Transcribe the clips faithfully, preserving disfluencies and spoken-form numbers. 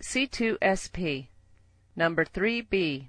C two S P, number three B.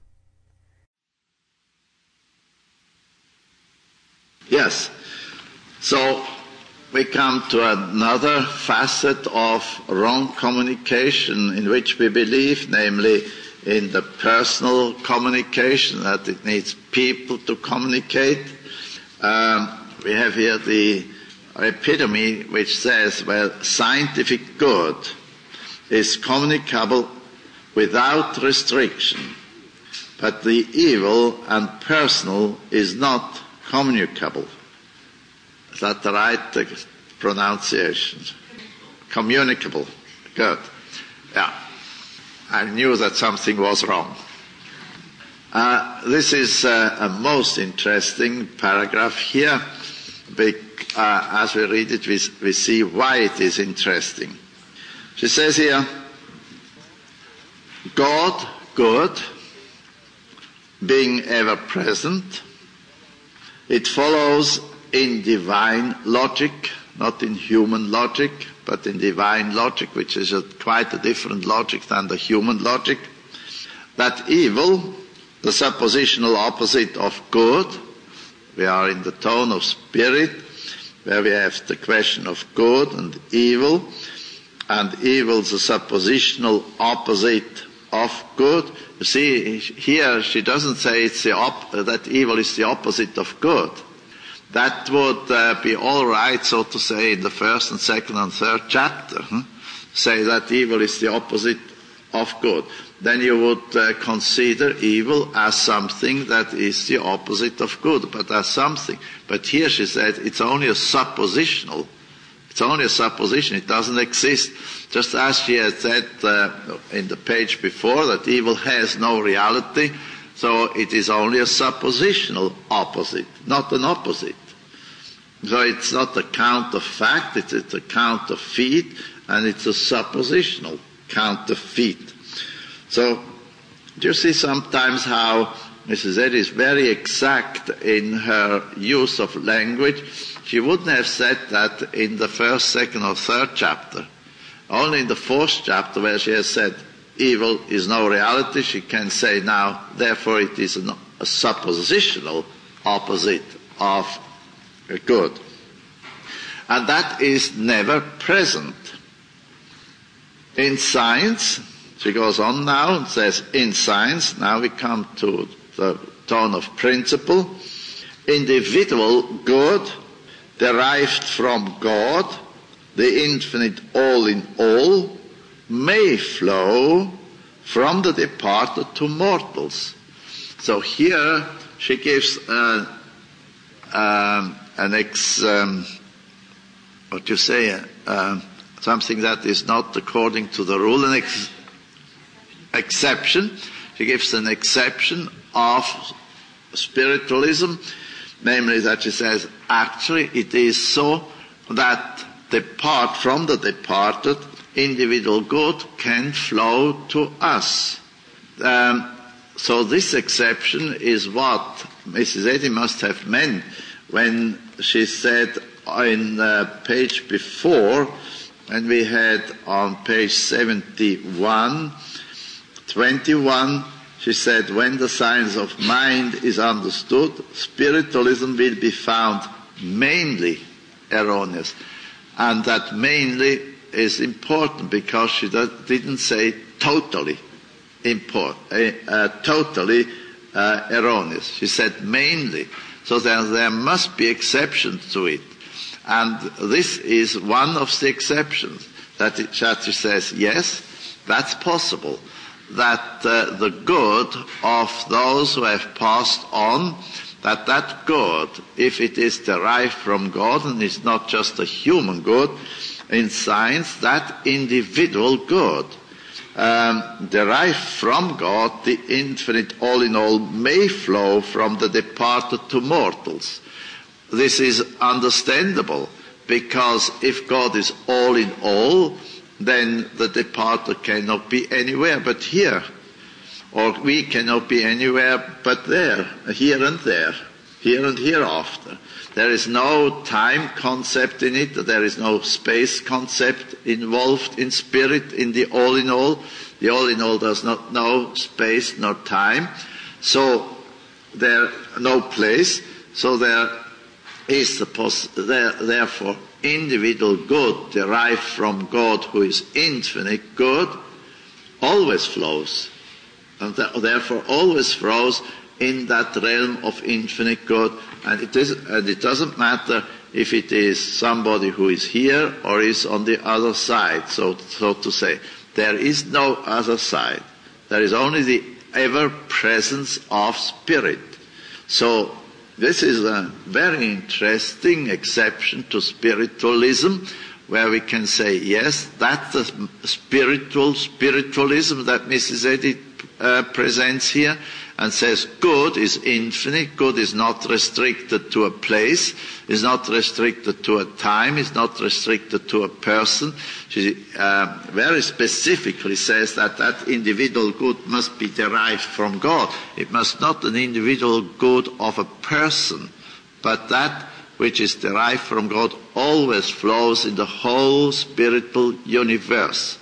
Yes. So we come to another facet of wrong communication in which we believe, namely in the personal communication, that it needs people to communicate. Um, we have here the epitome which says, well, scientific good is communicable without restriction, but the evil and personal is not communicable. Is that the right uh, pronunciation? Communicable. Good. Yeah. I knew that something was wrong. Uh, this is uh, a most interesting paragraph here. Bec- uh, as we read it, we, we see why it is interesting. She says here, God, good, being ever present, it follows in divine logic, not in human logic, but in divine logic, which is a, quite a different logic than the human logic, that evil, the suppositional opposite of good, we are in the tone of spirit, where we have the question of good and evil, and evil is the suppositional opposite of good. You see, here she doesn't say it's the op- that evil is the opposite of good. That would uh, be all right, so to say, in the first and second and third chapter. Hmm? Say that evil is the opposite of good. Then you would uh, consider evil as something that is the opposite of good, but as something. But here she said it's only a suppositional. It's only a supposition. It doesn't exist. Just as she had said uh, in the page before that evil has no reality, so it is only a suppositional opposite, not an opposite. So it's not a counterfact, it's, it's a counterfeit, and it's a suppositional counterfeit. So, do you see sometimes how Missus Eddy is very exact in her use of language? She wouldn't have said that in the first, second, or third chapter. Only in the fourth chapter, where she has said evil is no reality, she can say now, therefore it is an, a suppositional opposite of good. And that is never present. In science, she goes on now and says, in science, now we come to the tone of principle, individual good derived from God, the infinite all in all, may flow from the departed to mortals. So here she gives uh, um, an ex, um, what you say, uh, something that is not according to the rule, an ex, exception. She gives an exception of spiritualism, namely that she says, actually it is so that apart from the departed, individual good can flow to us. Um, so this exception is what Missus Eddy must have meant when she said in uh, page before, and we had on page seventy-one, twenty-one, she said, when the science of mind is understood, spiritualism will be found mainly erroneous. And that mainly is important because she didn't say totally import, uh, uh, totally uh, erroneous. She said mainly. So there, there must be exceptions to it. And this is one of the exceptions that it, that she says, yes, that's possible. That uh, the good of those who have passed on, that that good, if it is derived from God and is not just a human good, in science, that individual good, um, derived from God, the infinite all in all, may flow from the departed to mortals. This is understandable, because if God is all in all, then the departed cannot be anywhere but here. Or we cannot be anywhere but there, here and there. here and hereafter. There is no time concept in it. There is no space concept involved in spirit, in the all in all. The all in all does not know space nor time. So there no place. So there is the poss- there, therefore individual good derived from God, who is infinite good, always flows, and th- therefore always flows in that realm of infinite good. And it is, and it doesn't matter if it is somebody who is here or is on the other side, so, so to say. There is no other side. There is only the ever-presence of spirit. So this is a very interesting exception to spiritualism, where we can say, yes, that's the spiritual spiritualism that Missus Eddy uh, presents here, and says good is infinite, good is not restricted to a place, is not restricted to a time, is not restricted to a person. She uh, very specifically says that that individual good must be derived from God. It must not be an individual good of a person, but that which is derived from God always flows in the whole spiritual universe.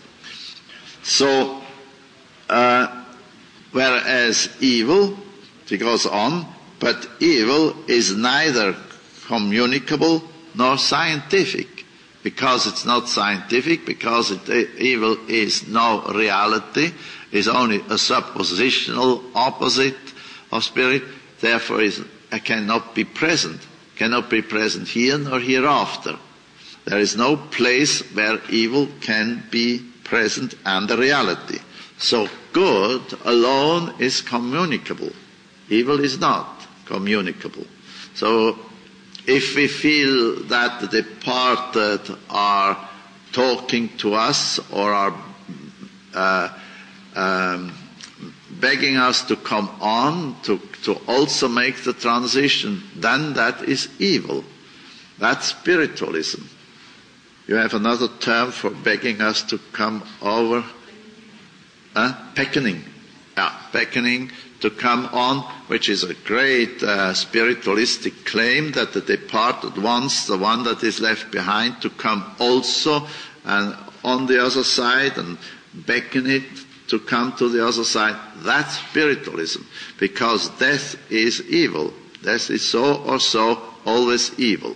So, uh, whereas evil, she goes on, but evil is neither communicable nor scientific, because it's not scientific, because it, evil is no reality, is only a suppositional opposite of spirit, therefore is, it cannot be present, cannot be present here nor hereafter. There is no place where evil can be present and a reality. So good alone is communicable. Evil is not communicable. So if we feel that the departed are talking to us or are uh, um, begging us to come on, to, to also make the transition, then that is evil. That's spiritualism. You have another term for begging us to come over? Uh, beckoning, yeah, beckoning to come on, which is a great uh, spiritualistic claim that the departed wants the one that is left behind to come also and on the other side and beckon it to come to the other side. That's spiritualism, because death is evil. Death is so or so always evil.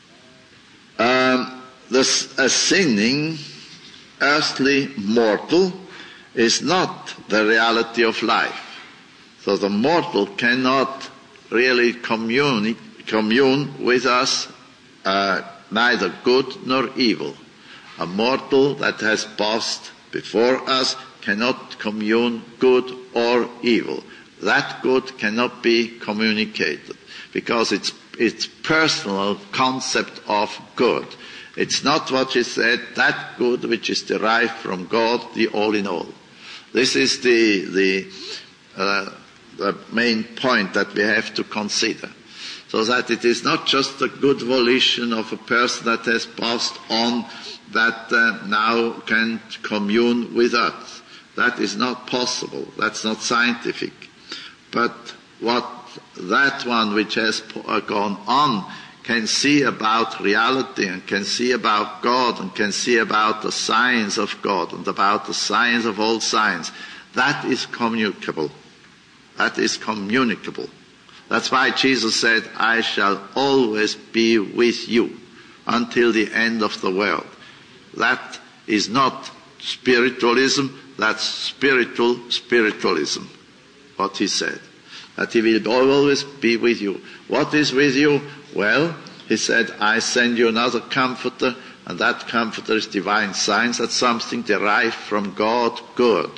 Um, the a sinning earthly mortal is not the reality of life. So the mortal cannot really commune, commune with us, uh, neither good nor evil. A mortal that has passed before us cannot commune good or evil. That good cannot be communicated, because it's it's personal concept of good. It's not what is said, that good which is derived from God, the all in all. This is the the, uh, the main point that we have to consider. So that it is not just the good volition of a person that has passed on that uh, now can commune with us. That is not possible. That's not scientific. But what that one which has gone on can see about reality and can see about God and can see about the science of God and about the science of all science, that is communicable. That is communicable. That's why Jesus said, I shall always be with you until the end of the world. That is not spiritualism, that's spiritual spiritualism, what he said. That he will always be with you. What is with you? Well, he said, I send you another comforter, and that comforter is divine science. That's something derived from God, good.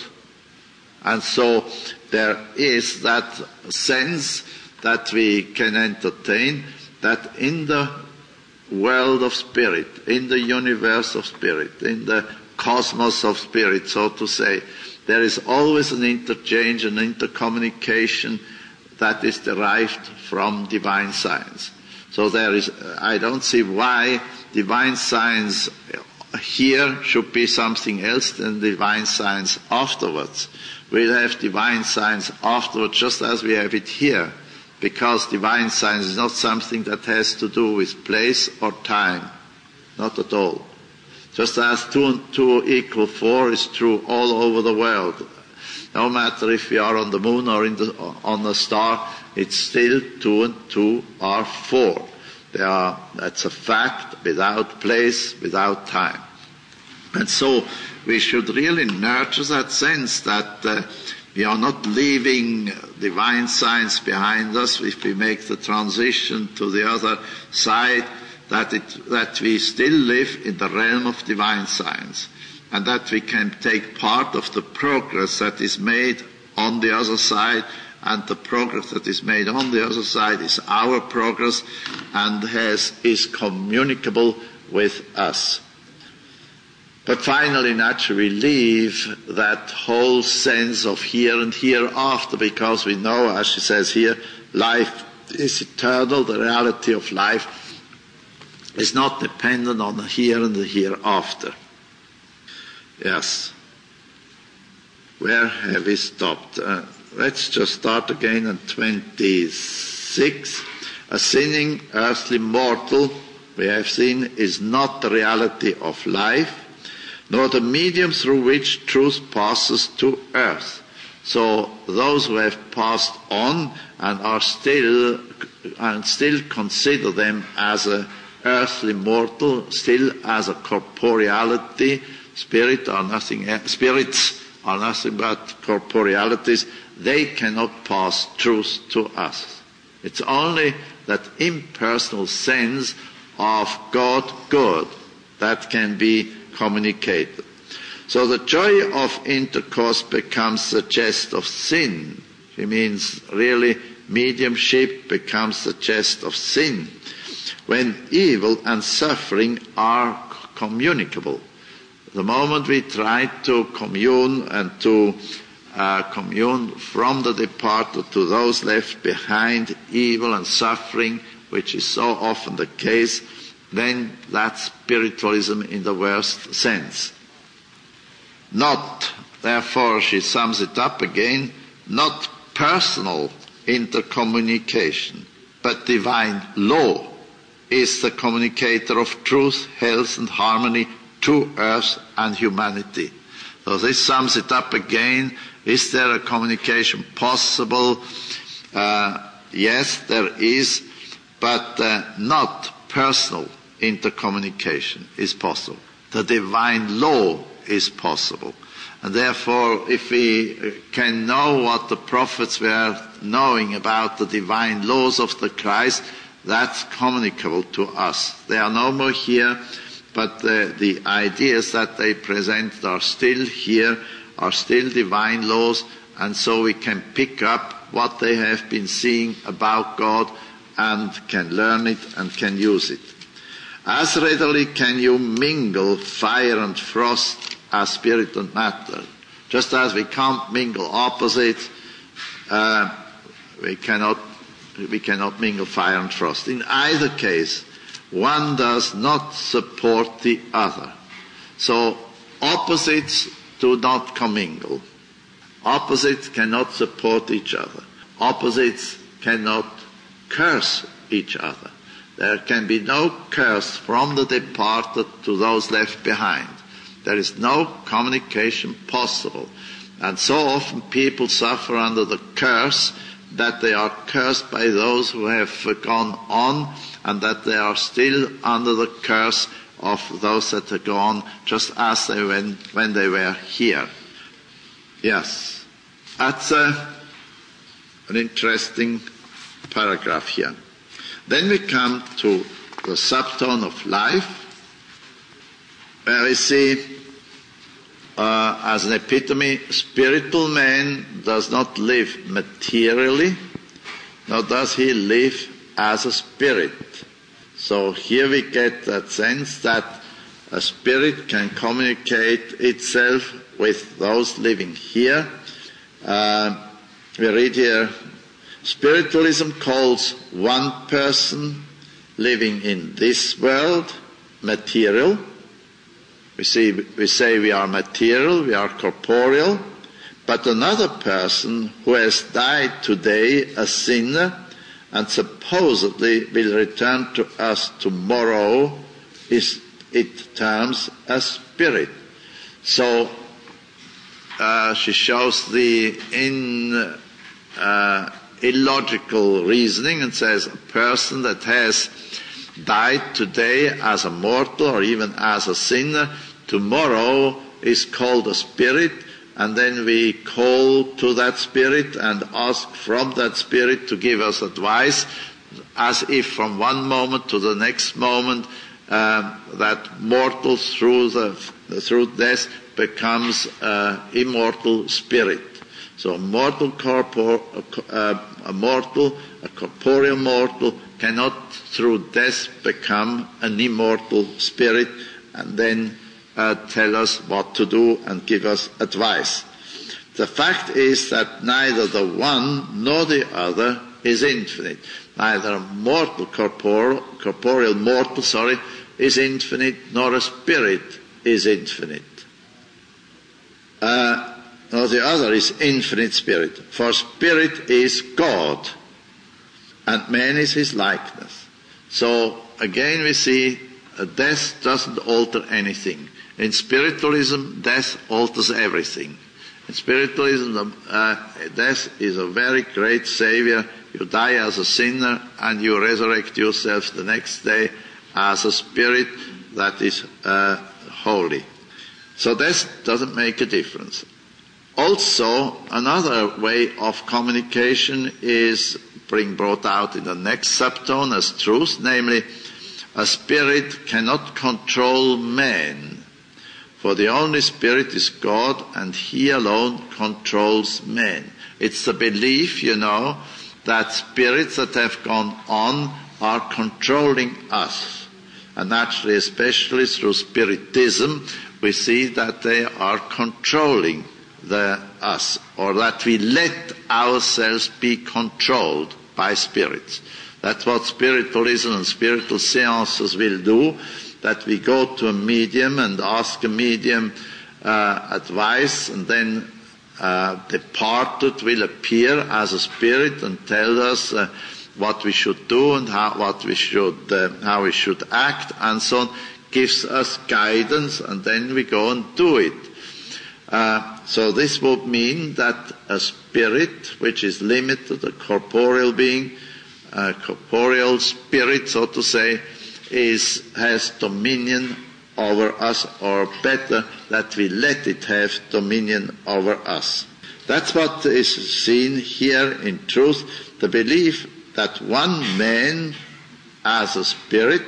And so there is that sense that we can entertain, that in the world of spirit, in the universe of spirit, in the cosmos of spirit, so to say, there is always an interchange, an intercommunication that is derived from divine science. So there is, I don't see why divine science here should be something else than divine science afterwards. We'll have divine science afterwards just as we have it here. because divine science is not something that has to do with place or time. Not at all. Just as two and two equal four is true all over the world. No matter if we are on the moon or in the, on a star, it's still two and two are four. They are, that's a fact, without place, without time. And so we should really nurture that sense that uh, we are not leaving divine science behind us if we make the transition to the other side, that, it, that we still live in the realm of divine science, and that we can take part of the progress that is made on the other side, and the progress that is made on the other side is our progress and has, is communicable with us. But finally, naturally, we leave that whole sense of here and hereafter, because we know, as she says here, life is eternal. The reality of life is not dependent on the here and the hereafter. Yes. Where have we stopped? Uh, let's just start again on twenty-six. A sinning earthly mortal, we have seen, is not the reality of life, nor the medium through which truth passes to earth. So those who have passed on and are still and still consider them as a earthly mortal, still as a corporeality, spirit are nothing else, spirits are nothing but corporealities, they cannot pass truth to us. It's only that impersonal sense of God good that can be communicated. So the joy of intercourse becomes the jest of sin. It means really mediumship becomes the jest of sin when evil and suffering are communicable. The moment we try to commune and to uh, commune from the departed to those left behind, evil and suffering, which is so often the case, then that's spiritualism in the worst sense. Not, therefore, she sums it up again, not personal intercommunication, but divine law is the communicator of truth, health and harmony to earth and humanity. So this sums it up again. Is there a communication possible? Uh, yes, there is, but uh, not personal intercommunication is possible. The divine law is possible. And therefore, if we can know what the prophets were knowing about the divine laws of the Christ, that's communicable to us. They are no more here, but the, the ideas that they present are still here, are still divine laws, and so we can pick up what they have been seeing about God and can learn it and can use it. As readily can you mingle fire and frost as spirit and matter. Just as we can't mingle opposites, uh, we cannot we cannot mingle fire and frost. In either case, one does not support the other. So opposites do not commingle. Opposites cannot support each other. Opposites cannot curse each other. There can be no curse from the departed to those left behind. There is no communication possible. And so often people suffer under the curse that they are cursed by those who have gone on, and that they are still under the curse of those that have gone just as they went when they were here. Yes, that's a, an interesting paragraph here. Then we come to the subtone of life, where we see uh, as an epitome, spiritual man does not live materially, nor does he live as a spirit. So here we get that sense that a spirit can communicate itself with those living here. Uh, we read here, spiritualism calls one person living in this world material. We, see, we say we are material, we are corporeal, but another person who has died today, a sinner, and supposedly will return to us tomorrow, is it terms a spirit. So uh, she shows the in, uh, illogical reasoning and says a person that has died today as a mortal or even as a sinner, tomorrow is called a spirit, and then we call to that spirit and ask from that spirit to give us advice, as if from one moment to the next moment uh, that mortal through the through death becomes uh, immortal spirit. So a mortal corpor, uh, a mortal, a corporeal mortal cannot through death become an immortal spirit and then uh, tell us what to do and give us advice. The fact is that neither the one nor the other is infinite. Neither a mortal corporeal, corporeal mortal, sorry, is infinite, nor a spirit is infinite. Uh, nor the other is infinite spirit. For spirit is God, and man is his likeness. So again we see uh, death doesn't alter anything. In spiritualism, death alters everything. In spiritualism, uh, death is a very great savior. You die as a sinner and you resurrect yourself the next day as a spirit that is uh, holy. So death doesn't make a difference. Also, another way of communication is being brought out in the next subtone as truth, namely, a spirit cannot control man. For the only spirit is God, and he alone controls man. It's the belief, you know, that spirits that have gone on are controlling us. And naturally, especially through spiritism, we see that they are controlling the us, or that we let ourselves be controlled by spirits. That's what spiritualism and spiritual seances will do, that we go to a medium and ask a medium uh, advice, and then uh, the departed will appear as a spirit and tell us uh, what we should do and how what we should uh, how we should act, and so on, gives us guidance, and then we go and do it. Uh, so this would mean that a spirit which is limited, a corporeal being, a corporeal spirit, so to say, is has dominion over us, or better, that we let it have dominion over us. That's what is seen here in truth, the belief that one man as a spirit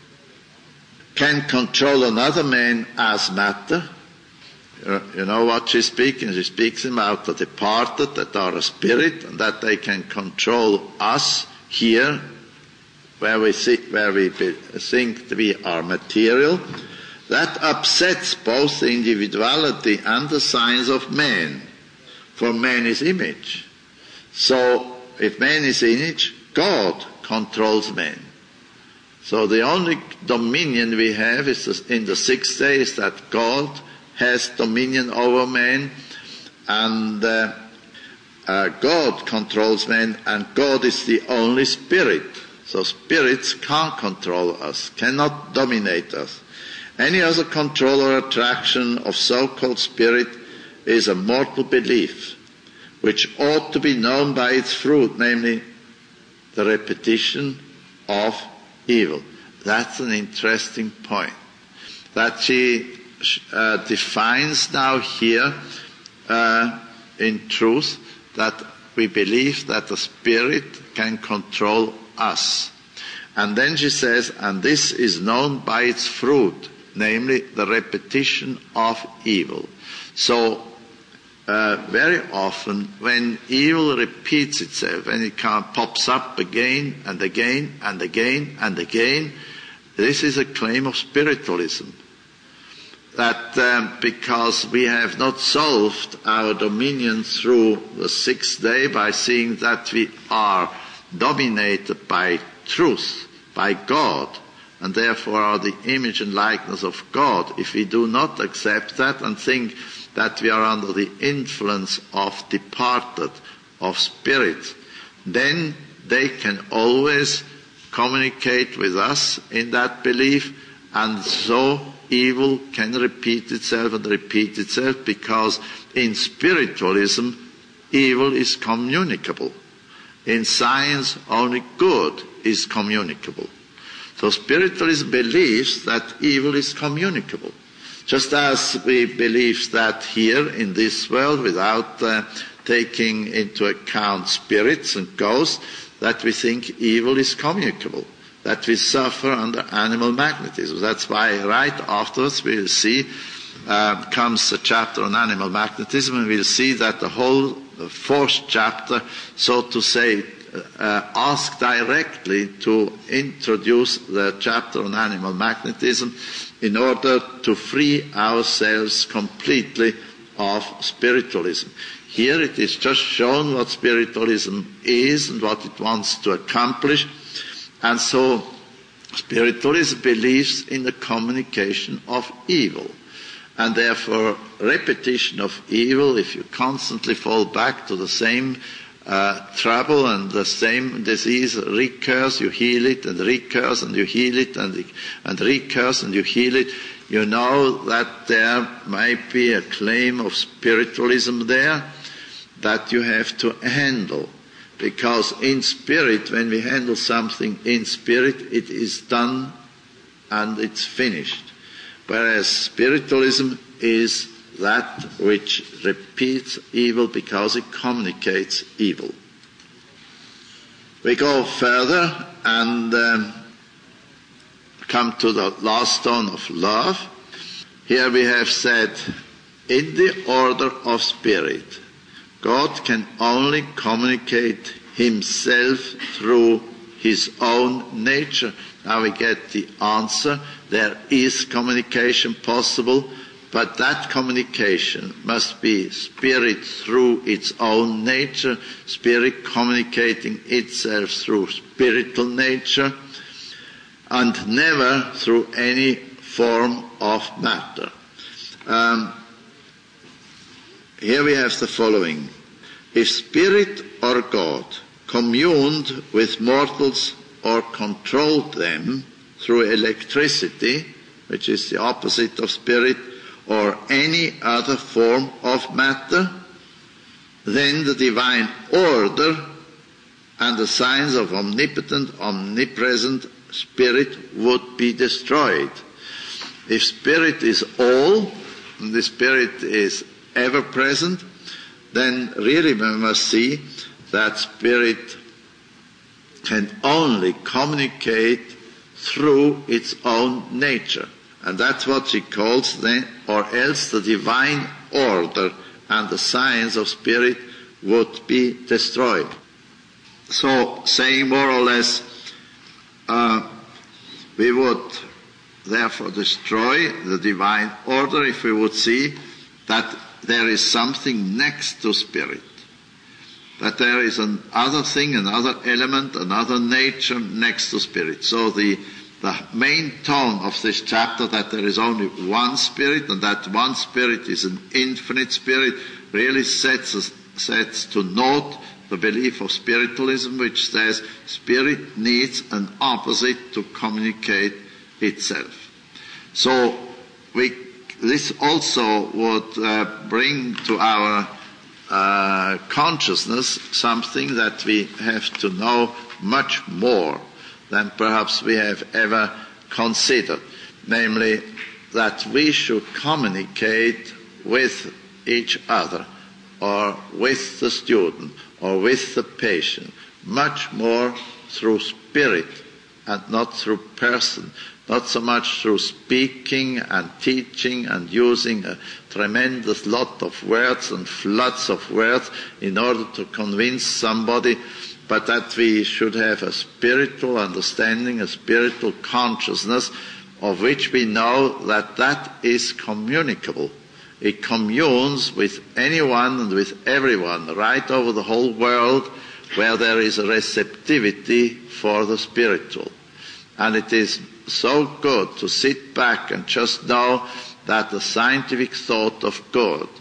can control another man as matter. You know what she's speaking? She speaks about the departed that are a spirit, and that they can control us here, where we see, where we be, think we are material. That upsets both the individuality and the signs of man, for man is image. So if man is image, God controls man. So the only dominion we have is in the sixth day is that God has dominion over man, and uh, uh, God controls man, and God is the only spirit. So spirits can't control us, cannot dominate us. Any other control or attraction of so-called spirit is a mortal belief, which ought to be known by its fruit, namely the repetition of evil. That's an interesting point, that she uh, defines now here uh, in truth, that we believe that the spirit can control us. And then she says, and this is known by its fruit, namely the repetition of evil. So uh, very often when evil repeats itself, when it kind of pops up again and again and again and again, this is a claim of spiritualism. That um, because we have not solved our dominion through the sixth day by seeing that we are dominated by truth, by God, and therefore are the image and likeness of God, if we do not accept that and think that we are under the influence of departed, of spirits, then they can always communicate with us in that belief, and so evil can repeat itself and repeat itself, because in spiritualism, evil is communicable. In science, only good is communicable. So spiritualism believes that evil is communicable. Just as we believe that here in this world, without uh, taking into account spirits and ghosts, that we think evil is communicable, that we suffer under animal magnetism. That's why right afterwards we'll see, uh, comes a chapter on animal magnetism, and we'll see that the whole the fourth chapter, so to say, uh, asks directly to introduce the chapter on animal magnetism in order to free ourselves completely of spiritualism. Here it is just shown what spiritualism is and what it wants to accomplish. And so spiritualism believes in the communication of evil. And therefore repetition of evil, if you constantly fall back to the same uh, trouble and the same disease recurs, you heal it, and recurs and you heal it, and, and recurs and you heal it, you know that there might be a claim of spiritualism there that you have to handle. Because in spirit, when we handle something in spirit, it is done and it's finished. Whereas spiritualism is that which repeats evil because it communicates evil. We go further and um, come to the last stone of love. Here we have said, in the order of spirit, God can only communicate himself through his own nature. Now we get the answer. There is communication possible, but that communication must be spirit through its own nature, spirit communicating itself through spiritual nature, and never through any form of matter. Um, Here we have the following. If spirit or God communed with mortals or controlled them through electricity, which is the opposite of spirit, or any other form of matter, then the divine order and the signs of omnipotent, omnipresent spirit would be destroyed. If spirit is all, and the spirit is ever present, then really we must see that spirit can only communicate through its own nature. And that's what she calls then, or else the divine order and the science of spirit would be destroyed. So, saying more or less, uh, we would therefore destroy the divine order if we would see that there is something next to spirit, that there is another thing, another element, another nature next to spirit. So the, the main tone of this chapter, that there is only one spirit, and that one spirit is an infinite spirit, really sets, us, sets to note the belief of spiritualism, which says spirit needs an opposite to communicate itself. So we This also would uh, bring to our uh, consciousness something that we have to know much more than perhaps we have ever considered, namely that we should communicate with each other, or with the student, or with the patient, much more through spirit and not through person. Not so much through speaking and teaching and using a tremendous lot of words and floods of words in order to convince somebody, but that we should have a spiritual understanding, a spiritual consciousness, of which we know that that is communicable. It communes with anyone and with everyone right over the whole world where there is a receptivity for the spiritual. And it is so good to sit back and just know that the scientific thought of God,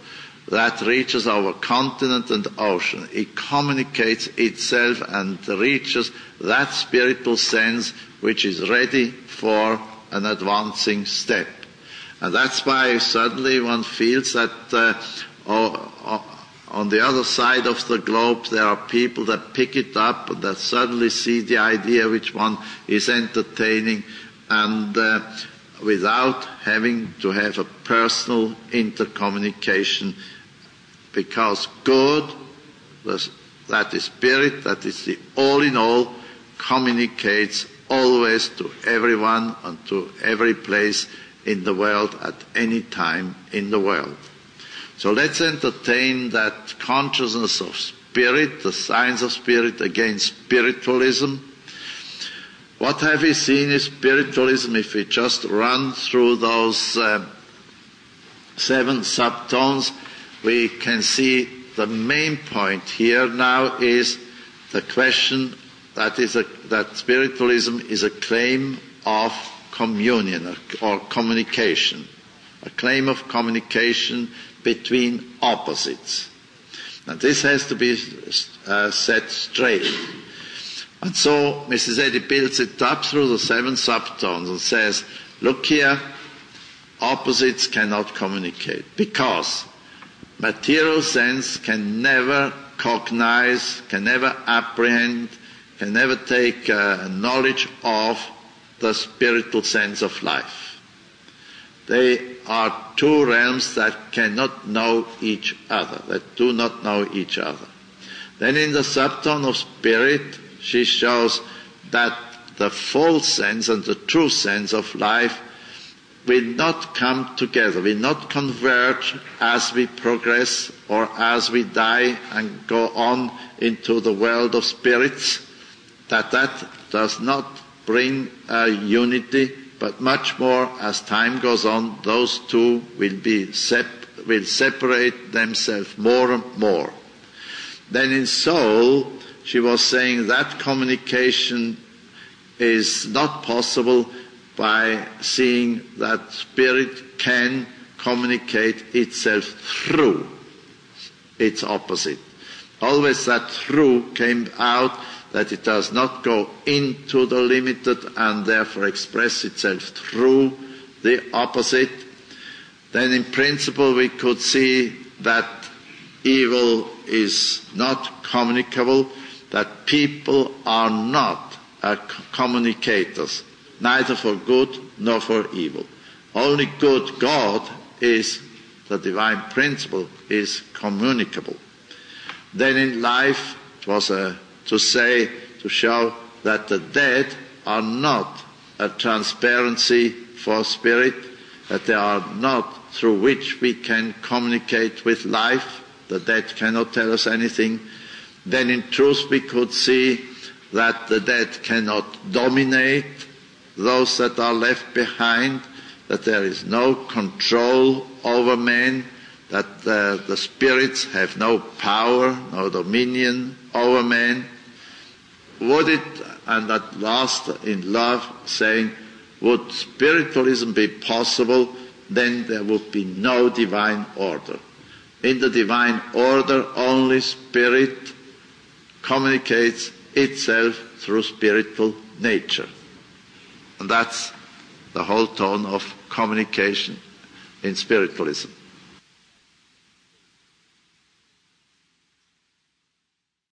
that reaches over continent and ocean. It communicates itself and reaches that spiritual sense which is ready for an advancing step. And that's why suddenly one feels that uh, oh, oh, on the other side of the globe there are people that pick it up and that suddenly see the idea which one is entertaining, and uh, without having to have a personal intercommunication, because God, that is Spirit, that is the all in all, communicates always to everyone and to every place in the world at any time in the world. So let's entertain that consciousness of Spirit, the science of Spirit, against spiritualism. What have we seen is spiritualism if we just run through those uh, seven subtones? We can see the main point here now is the question that is a, that spiritualism is a claim of communion or communication, a claim of communication between opposites. And this has to be uh, set straight. And so Missus Eddy builds it up through the seven subtones and says, look here, opposites cannot communicate because material sense can never cognize, can never apprehend, can never take uh, knowledge of the spiritual sense of life. They are two realms that cannot know each other, that do not know each other. Then in the subtone of spirit, she shows that the false sense and the true sense of life will not come together, will not converge as we progress or as we die and go on into the world of spirits, that that does not bring a unity, but much more as time goes on, those two will be sep- will separate themselves more and more. Then in soul, she was saying that communication is not possible by seeing that spirit can communicate itself through its opposite. Always that through came out, that it does not go into the limited and therefore express itself through the opposite. Then in principle we could see that evil is not communicable, that people are not uh, communicators, neither for good nor for evil. Only good God is, the divine principle, is communicable. Then in life it was a to say, to show that the dead are not a transparency for spirit, that they are not through which we can communicate with life. The dead cannot tell us anything. Then in truth we could see that the dead cannot dominate those that are left behind, that there is no control over men, that uh, the spirits have no power, no dominion over men. Would it, and at last in love, saying, would spiritualism be possible, then there would be no divine order. In the divine order, only spirit communicates itself through spiritual nature. And that's the whole tone of communication in spiritualism.